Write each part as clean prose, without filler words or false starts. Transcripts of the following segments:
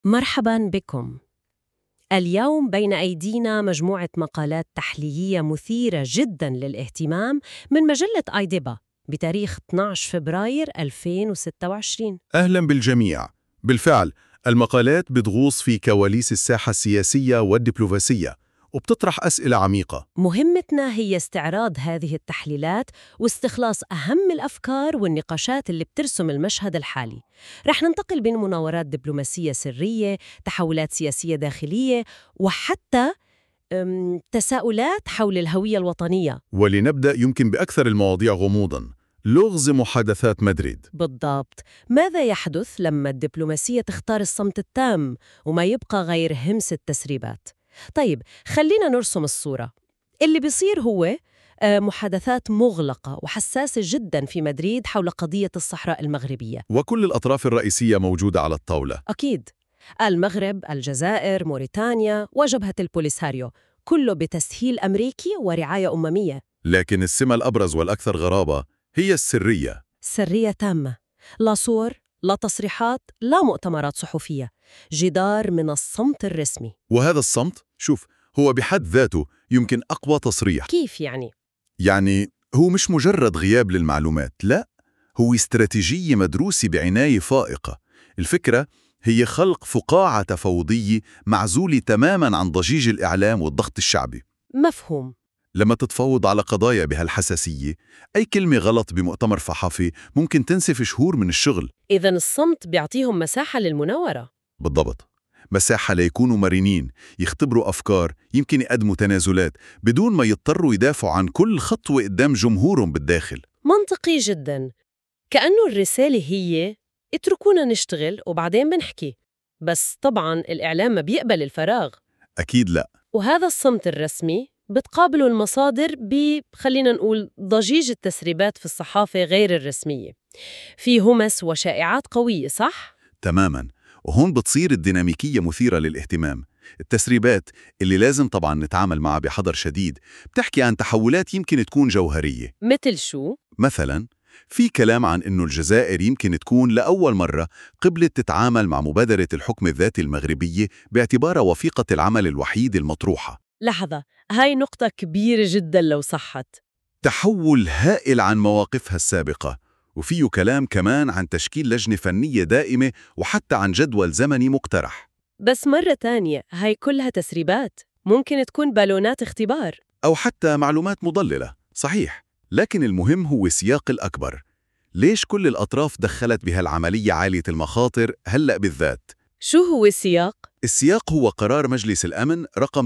مرحباً بكم. اليوم بين أيدينا مجموعة مقالات تحليلية مثيرة جداً للاهتمام من مجلة آيديبا بتاريخ 12 فبراير 2026. أهلا بالجميع. بالفعل، المقالات بتغوص في كواليس الساحة السياسية والدبلوماسية وبتطرح أسئلة عميقة. مهمتنا هي استعراض هذه التحليلات واستخلاص أهم الأفكار والنقاشات اللي بترسم المشهد الحالي. رح ننتقل بين مناورات دبلوماسية سرية، تحولات سياسية داخلية، وحتى تساؤلات حول الهوية الوطنية. ولنبدأ يمكن بأكثر المواضيع غموضاً، لغز محادثات مدريد. بالضبط. ماذا يحدث لما الدبلوماسية تختار الصمت التام وما يبقى غير همس التسريبات؟ طيب، خلينا نرسم الصورة. اللي بيصير هو محادثات مغلقة وحساسة جدا في مدريد حول قضية الصحراء المغربية. وكل الأطراف الرئيسية موجودة على الطاولة. أكيد، المغرب، الجزائر، موريتانيا وجبهة البوليساريو، كله بتسهيل أمريكي ورعاية أممية. لكن السمة الأبرز والأكثر غرابة هي السرية. سرية تامة، لا صور، لا تصريحات، لا مؤتمرات صحفية، جدار من الصمت الرسمي. وهذا الصمت، شوف، هو بحد ذاته يمكن أقوى تصريح. كيف يعني؟ يعني هو مش مجرد غياب للمعلومات، لا، هو استراتيجية مدروسة بعناية فائقة. الفكرة هي خلق فقاعة تفاوضية معزولة تماماً عن ضجيج الإعلام والضغط الشعبي. مفهوم. لما تتفاوض على قضايا بهالحساسية، أي كلمة غلط بمؤتمر صحفي ممكن تنسف شهور من الشغل. إذن الصمت بيعطيهم مساحة للمناورة. بالضبط، مساحة ليكونوا مرنين، يختبروا أفكار، يمكن يقدموا تنازلات بدون ما يضطروا يدافعوا عن كل خطوة قدام جمهورهم بالداخل. منطقي جدا. كأنه الرسالة هي اتركونا نشتغل وبعدين بنحكي. بس طبعاً الإعلام ما بيقبل الفراغ، أكيد لا. وهذا الصمت الرسمي بتقابله المصادر خلينا نقول ضجيج التسريبات في الصحافة غير الرسمية. في همس وشائعات قوية، صح؟ تماماً، وهون بتصير الديناميكية مثيرة للاهتمام. التسريبات اللي لازم طبعاً نتعامل معها بحذر شديد بتحكي عن تحولات يمكن تكون جوهرية. مثل شو؟ مثلاً، في كلام عن إنه الجزائر يمكن تكون لأول مرة قبلت تتعامل مع مبادرة الحكم الذاتي المغربية باعتبارها وثيقة العمل الوحيد المطروحة. لحظة، هاي نقطة كبيرة جدا لو صحت. تحول هائل عن مواقفها السابقة. وفيه كلام كمان عن تشكيل لجنة فنية دائمة وحتى عن جدول زمني مقترح. بس مرة تانية، هاي كلها تسريبات، ممكن تكون بالونات اختبار. أو حتى معلومات مضللة، صحيح. لكن المهم هو السياق الأكبر. ليش كل الأطراف دخلت بهالعملية عالية المخاطر هلأ بالذات؟ شو هو السياق؟ السياق هو قرار مجلس الأمن رقم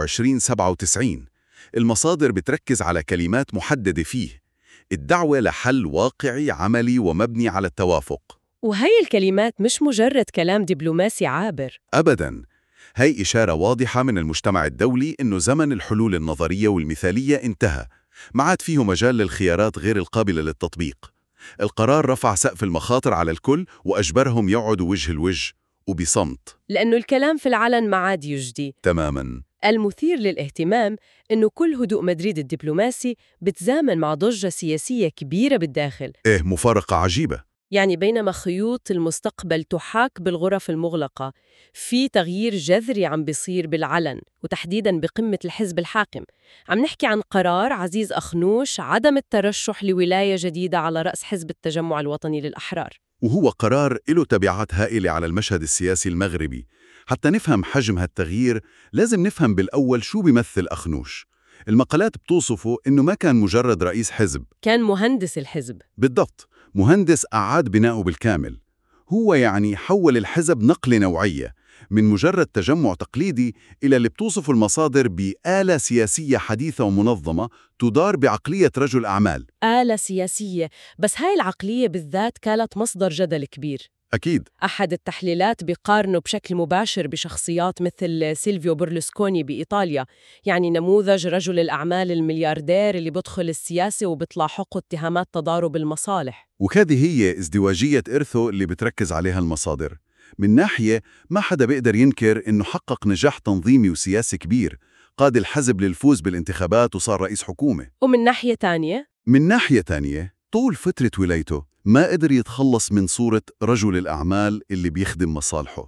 2797. المصادر بتركز على كلمات محددة فيه: الدعوة لحل واقعي عملي ومبني على التوافق. وهي الكلمات مش مجرد كلام دبلوماسي عابر. أبداً، هي إشارة واضحة من المجتمع الدولي إنه زمن الحلول النظرية والمثالية انتهى، ما عاد فيه مجال للخيارات غير القابلة للتطبيق. القرار رفع سقف المخاطر على الكل وأجبرهم يقعدوا وجه الوجه وبصمت. لأنه الكلام في العلن ما عاد يجدي. تماماً. المثير للاهتمام إنه كل هدوء مدريد الدبلوماسي بتزامن مع ضجة سياسية كبيرة بالداخل. مفارقة عجيبة. يعني بينما خيوط المستقبل تحاك بالغرف المغلقة، في تغيير جذري عم بيصير بالعلن، وتحديداً بقمة الحزب الحاكم. عم نحكي عن قرار عزيز أخنوش عدم الترشح لولاية جديدة على رأس حزب التجمع الوطني للأحرار. وهو قرار له تبعات هائلة على المشهد السياسي المغربي. حتى نفهم حجم هالتغيير لازم نفهم بالأول شو بيمثل أخنوش. المقالات بتوصفه إنه ما كان مجرد رئيس حزب، كان مهندس الحزب. بالضبط، مهندس أعاد بناؤه بالكامل. هو يعني حول الحزب نقلة نوعية من مجرد تجمع تقليدي إلى اللي بتوصفه المصادر بآلة سياسية حديثة ومنظمة تدار بعقلية رجل أعمال. آلة سياسية، بس هاي العقلية بالذات كانت مصدر جدل كبير. أكيد. أحد التحليلات بيقارنه بشكل مباشر بشخصيات مثل سيلفيو برلوسكوني بإيطاليا، يعني نموذج رجل الأعمال الملياردير اللي بدخل السياسة وبتلاحقه اتهامات تضارب المصالح. وكذه هي ازدواجية إرثه اللي بتركز عليها المصادر. من ناحية، ما حدا بيقدر ينكر إنه حقق نجاح تنظيمي وسياسي كبير، قاد الحزب للفوز بالانتخابات وصار رئيس حكومة. ومن ناحية تانية، من ناحية تانية، طول فترة ولايته ما قدر يتخلص من صورة رجل الأعمال اللي بيخدم مصالحه.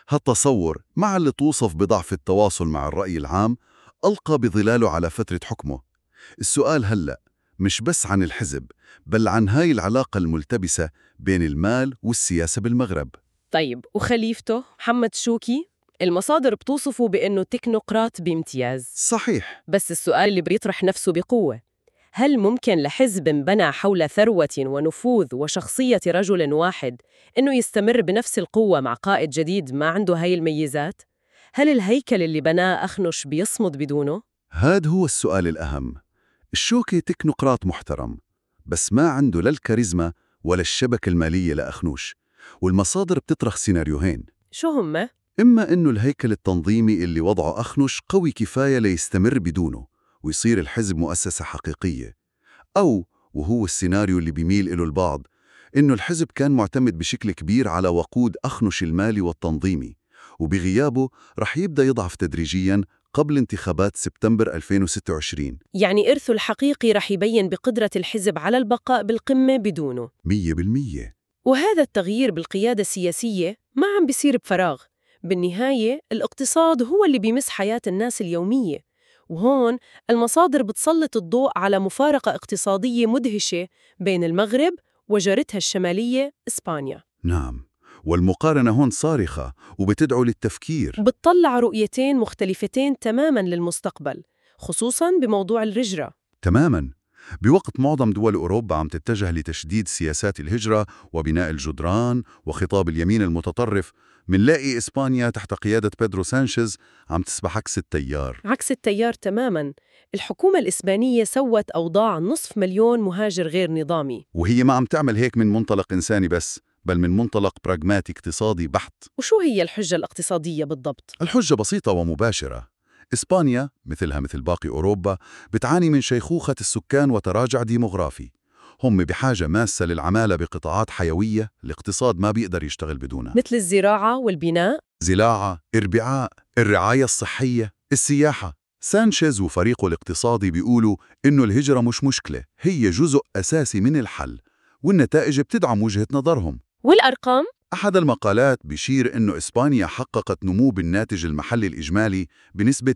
هالتصور مع اللي توصف بضعف التواصل مع الرأي العام ألقى بظلاله على فترة حكمه. السؤال هلأ مش بس عن الحزب، بل عن هاي العلاقة الملتبسة بين المال والسياسة بالمغرب. طيب وخليفته محمد شوكي؟ المصادر بتوصفه بأنه تكنوقراط بامتياز. صحيح. بس السؤال اللي بيطرح نفسه بقوة، هل ممكن لحزب بنى حول ثروة ونفوذ وشخصية رجل واحد إنه يستمر بنفس القوة مع قائد جديد ما عنده هاي الميزات؟ هل الهيكل اللي بناه أخنش بيصمد بدونه؟ هاد هو السؤال الأهم. الشوكي تكنوقراط محترم، بس ما عنده لا الكاريزما ولا الشبكة المالية لأخنوش، والمصادر بتطرح سيناريوهين. شو هم؟ إما إنه الهيكل التنظيمي اللي وضعه أخنوش قوي كفاية ليستمر بدونه ويصير الحزب مؤسسة حقيقية، أو وهو السيناريو اللي بيميل إله البعض، إنه الحزب كان معتمد بشكل كبير على وقود أخنوش المالي والتنظيمي، وبغيابه رح يبدأ يضعف تدريجياً قبل انتخابات سبتمبر 2026. يعني إرثه الحقيقي رح يبين بقدرة الحزب على البقاء بالقمة بدونه. 100%. وهذا التغيير بالقيادة السياسية ما عم بيصير بفراغ. بالنهاية الاقتصاد هو اللي بيمس حياة الناس اليومية، وهون المصادر بتسلط الضوء على مفارقة اقتصادية مدهشة بين المغرب وجارتها الشمالية إسبانيا. نعم، والمقارنة هون صارخة وبتدعو للتفكير. بتطلع رؤيتين مختلفتين تماماً للمستقبل، خصوصاً بموضوع الهجرة. تماماً. بوقت معظم دول أوروبا عم تتجه لتشديد سياسات الهجرة وبناء الجدران وخطاب اليمين المتطرف، منلاقي إسبانيا تحت قيادة بيدرو سانشيز عم تسبح عكس التيار. عكس التيار تماماً. الحكومة الإسبانية سوت أوضاع 500,000 مهاجر غير نظامي. وهي ما عم تعمل هيك من منطلق إنساني بس، بل من منطلق براغماتي اقتصادي بحت. وشو هي الحجة الاقتصادية بالضبط؟ الحجة بسيطة ومباشرة. إسبانيا مثلها مثل باقي أوروبا بتعاني من شيخوخة السكان وتراجع ديموغرافي. هم بحاجة ماسة للعمالة بقطاعات حيوية الاقتصاد ما بيقدر يشتغل بدونها. مثل الزراعة والبناء. زراعة، إربعاء، الرعاية الصحية، السياحة. سانشيز وفريقه الاقتصادي بيقولوا إنه الهجرة مش مشكلة، هي جزء أساسي من الحل، والنتائج بتدعم وجهة نظرهم. والأرقام؟ أحد المقالات بيشير إنه إسبانيا حققت نمو بالناتج المحلي الإجمالي بنسبة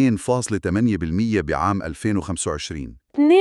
2.8% بعام 2025.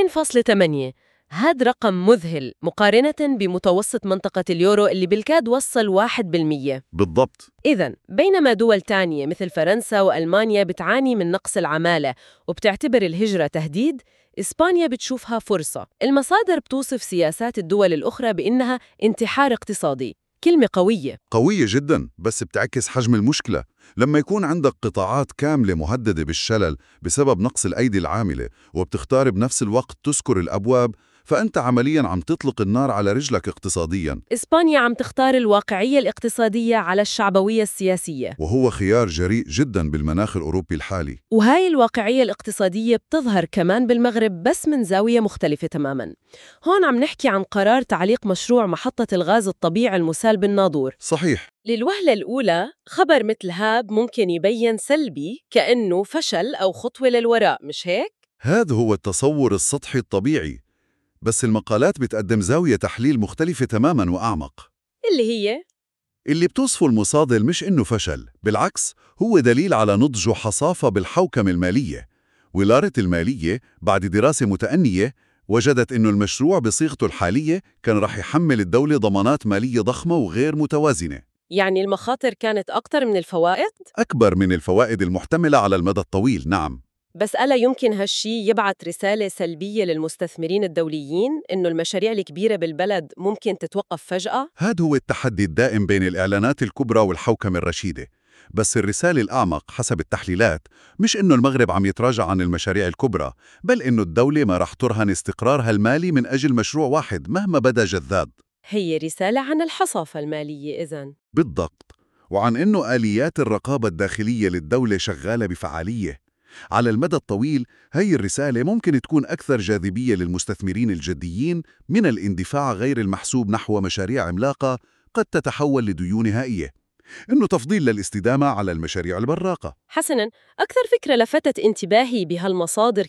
2.8. هاد رقم مذهل مقارنة بمتوسط منطقة اليورو اللي بالكاد وصل 1%. بالضبط. إذن بينما دول تانية مثل فرنسا وألمانيا بتعاني من نقص العمالة وبتعتبر الهجرة تهديد، إسبانيا بتشوفها فرصة. المصادر بتوصف سياسات الدول الأخرى بإنها انتحار اقتصادي، كلمة قوية. قوية جدا، بس بتعكس حجم المشكلة. لما يكون عندك قطاعات كاملة مهددة بالشلل بسبب نقص الأيدي العاملة وبتختار بنفس الوقت تسكر الأبواب، فأنت عملياً عم تطلق النار على رجلك اقتصادياً. إسبانيا عم تختار الواقعية الاقتصادية على الشعبوية السياسية، وهو خيار جريء جدا بالمناخ الأوروبي الحالي. وهاي الواقعية الاقتصادية بتظهر كمان بالمغرب بس من زاوية مختلفة تماماً. هون عم نحكي عن قرار تعليق مشروع محطة الغاز الطبيعي المسال بالناظور. صحيح. للوهلة الأولى خبر مثل هاب ممكن يبين سلبي، كأنه فشل أو خطوة للوراء، مش هيك؟ هذا هو التصور السطحي الطبيعي، بس المقالات بتقدم زاوية تحليل مختلفة تماماً وأعمق. اللي هي اللي بتوصفه المصادر مش إنه فشل، بالعكس هو دليل على نضج وحصافة بالحوكمة المالية. وزارة المالية بعد دراسة متأنية وجدت إنه المشروع بصيغته الحالية كان رح يحمل الدولة ضمانات مالية ضخمة وغير متوازنة. يعني المخاطر كانت أكتر من الفوائد؟ أكبر من الفوائد المحتملة على المدى الطويل، نعم. بس ألا يمكن هالشي يبعث رسالة سلبية للمستثمرين الدوليين إنه المشاريع الكبيرة بالبلد ممكن تتوقف فجأة؟ هذا هو التحدي الدائم بين الإعلانات الكبرى والحوكمة الرشيدة. بس الرسالة الأعمق حسب التحليلات مش إنه المغرب عم يتراجع عن المشاريع الكبرى، بل إنه الدولة ما رح ترهن استقرارها المالي من أجل مشروع واحد مهما بدا جذاب. هي رسالة عن الحصافة المالية إذن. بالضبط، وعن إنه آليات الرقابة الداخلية للدولة شغالة بفعالية. على المدى الطويل هي الرسالة ممكن تكون أكثر جاذبية للمستثمرين الجديين من الاندفاع غير المحسوب نحو مشاريع عملاقة قد تتحول لديون هائية، إنه تفضيل للاستدامة على المشاريع البراقة. حسناً، أكثر فكرة لفتت انتباهي بهالمصادر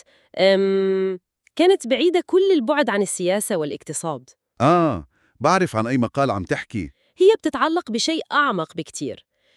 كانت بعيدة كل البعد عن السياسة والاقتصاد. بعرف عن أي مقال عم تحكي. هي بتتعلق بشيء أعمق بكتير،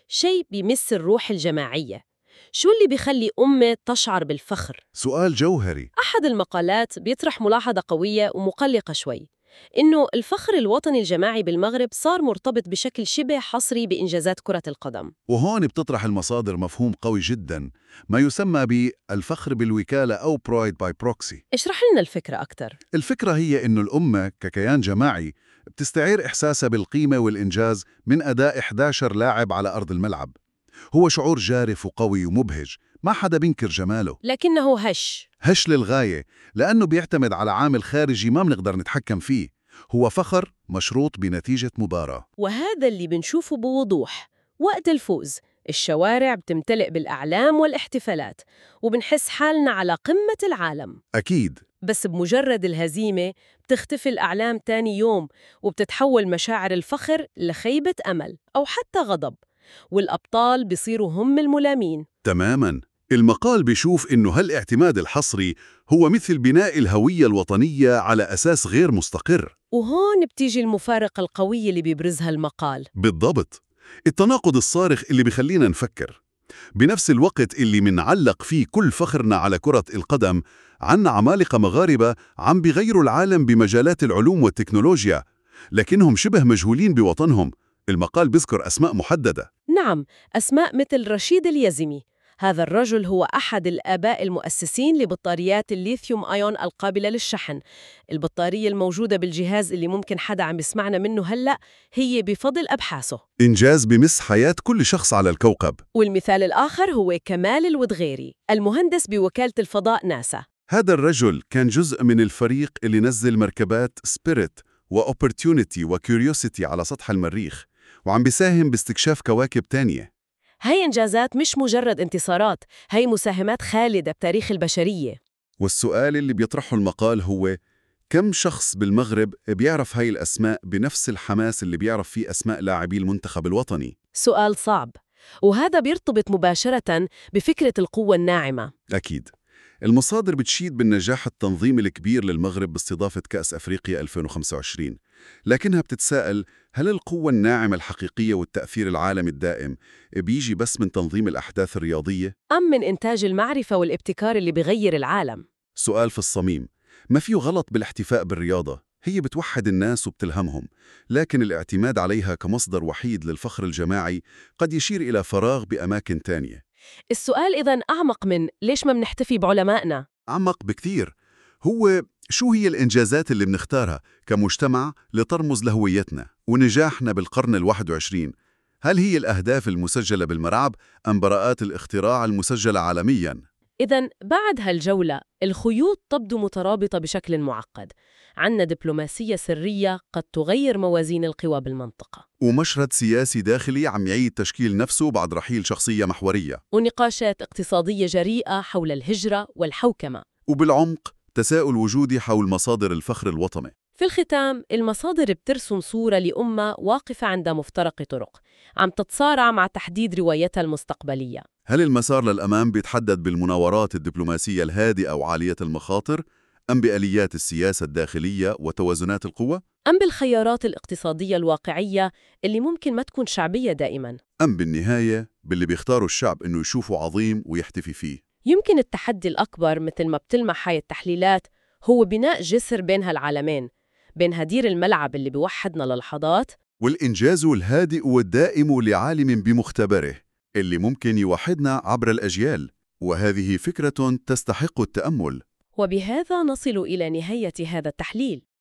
شيء بيمس الروح الجماعية. شو اللي بيخلي أمة تشعر بالفخر؟ سؤال جوهري. أحد المقالات بيطرح ملاحظة قوية ومقلقة شوي، إنه الفخر الوطني الجماعي بالمغرب صار مرتبط بشكل شبه حصري بإنجازات كرة القدم. وهون بتطرح المصادر مفهوم قوي جدا، ما يسمى بالفخر بالوكالة أو Pride by Proxy. اشرح لنا الفكرة أكتر. الفكرة هي إنه الأمة ككيان جماعي بتستعير إحساسها بالقيمة والإنجاز من أداء 11 لاعب على أرض الملعب. هو شعور جارف وقوي ومبهج، ما حدا بينكر جماله. لكنه هش للغاية، لأنه بيعتمد على عامل خارجي ما بنقدر نتحكم فيه. هو فخر مشروط بنتيجة مباراة. وهذا اللي بنشوفه بوضوح. وقت الفوز الشوارع بتمتلئ بالأعلام والاحتفالات، وبنحس حالنا على قمة العالم. أكيد. بس بمجرد الهزيمة بتختفي الأعلام تاني يوم، وبتتحول مشاعر الفخر لخيبة أمل أو حتى غضب، والأبطال بيصيروا هم الملامين. تماماً. المقال بيشوف إنه هالاعتماد الحصري هو مثل بناء الهوية الوطنية على أساس غير مستقر. وهون بتيجي المفارقة القوية اللي بيبرزها المقال. بالضبط، التناقض الصارخ اللي بيخلينا نفكر. بنفس الوقت اللي منعلق فيه كل فخرنا على كرة القدم، عنا عمالقة مغاربة عم بيغيروا العالم بمجالات العلوم والتكنولوجيا، لكنهم شبه مجهولين بوطنهم. المقال بيذكر أسماء محددة. نعم، أسماء مثل رشيد اليزمي. هذا الرجل هو أحد الآباء المؤسسين لبطاريات الليثيوم آيون القابلة للشحن. البطارية الموجودة بالجهاز اللي ممكن حدا عم يسمعنا منه هلأ هي بفضل أبحاثه. إنجاز بمس حياة كل شخص على الكوكب. والمثال الآخر هو كمال الودغيري، المهندس بوكالة الفضاء ناسا. هذا الرجل كان جزء من الفريق اللي نزل مركبات سبيريت وأوبورتيونيتي وكيوريوسيتي على سطح المريخ، وعم بيساهم باستكشاف كواكب تانية. هاي إنجازات مش مجرد انتصارات، هاي مساهمات خالدة بتاريخ البشرية. والسؤال اللي بيطرحه المقال هو: كم شخص بالمغرب بيعرف هاي الأسماء بنفس الحماس اللي بيعرف فيه أسماء لاعبي المنتخب الوطني؟ سؤال صعب، وهذا بيرتبط مباشرة بفكرة القوة الناعمة. أكيد. المصادر بتشيد بالنجاح التنظيمي الكبير للمغرب باستضافة كأس أفريقيا 2025، لكنها بتتساءل: هل القوة الناعمة الحقيقية والتأثير العالمي الدائم بيجي بس من تنظيم الأحداث الرياضية؟ أم من إنتاج المعرفة والابتكار اللي بيغير العالم؟ سؤال في الصميم. ما فيه غلط بالاحتفاء بالرياضة، هي بتوحد الناس وبتلهمهم، لكن الاعتماد عليها كمصدر وحيد للفخر الجماعي قد يشير إلى فراغ بأماكن تانية. السؤال إذن أعمق من ليش ما بنحتفي بعلمائنا؟ أعمق بكثير. هو شو هي الإنجازات اللي بنختارها كمجتمع لترمز لهويتنا ونجاحنا بالقرن ال21؟ هل هي الأهداف المسجلة بالمرعب أم براءات الاختراع المسجلة عالمياً؟ إذن بعد هالجولة الخيوط تبدو مترابطة بشكل معقد. عنا دبلوماسية سرية قد تغير موازين القوى بالمنطقة، ومشهد سياسي داخلي عم يعيد تشكيل نفسه بعد رحيل شخصية محورية، ونقاشات اقتصادية جريئة حول الهجرة والحوكمة، وبالعمق تساؤل وجودي حول مصادر الفخر الوطني. في الختام المصادر بترسم صورة لأمة واقفة عند مفترق طرق، عم تتصارع مع تحديد روايتها المستقبلية. هل المسار للأمام بيتحدد بالمناورات الدبلوماسية الهادئة وعالية المخاطر، أم بآليات السياسة الداخلية وتوازنات القوى؟ أم بالخيارات الاقتصادية الواقعية اللي ممكن ما تكون شعبية دائماً؟ أم بالنهاية باللي بيختاروا الشعب إنه يشوفه عظيم ويحتفي فيه؟ يمكن التحدي الأكبر مثل ما بتلمح هاي التحليلات هو بناء جسر بين هالعالمين، بين هدير الملعب اللي بيوحدنا للحظات والإنجاز الهادئ والدائم لعالم بمختبره اللي ممكن يوحدنا عبر الأجيال. وهذه فكرة تستحق التأمل. وبهذا نصل إلى نهاية هذا التحليل.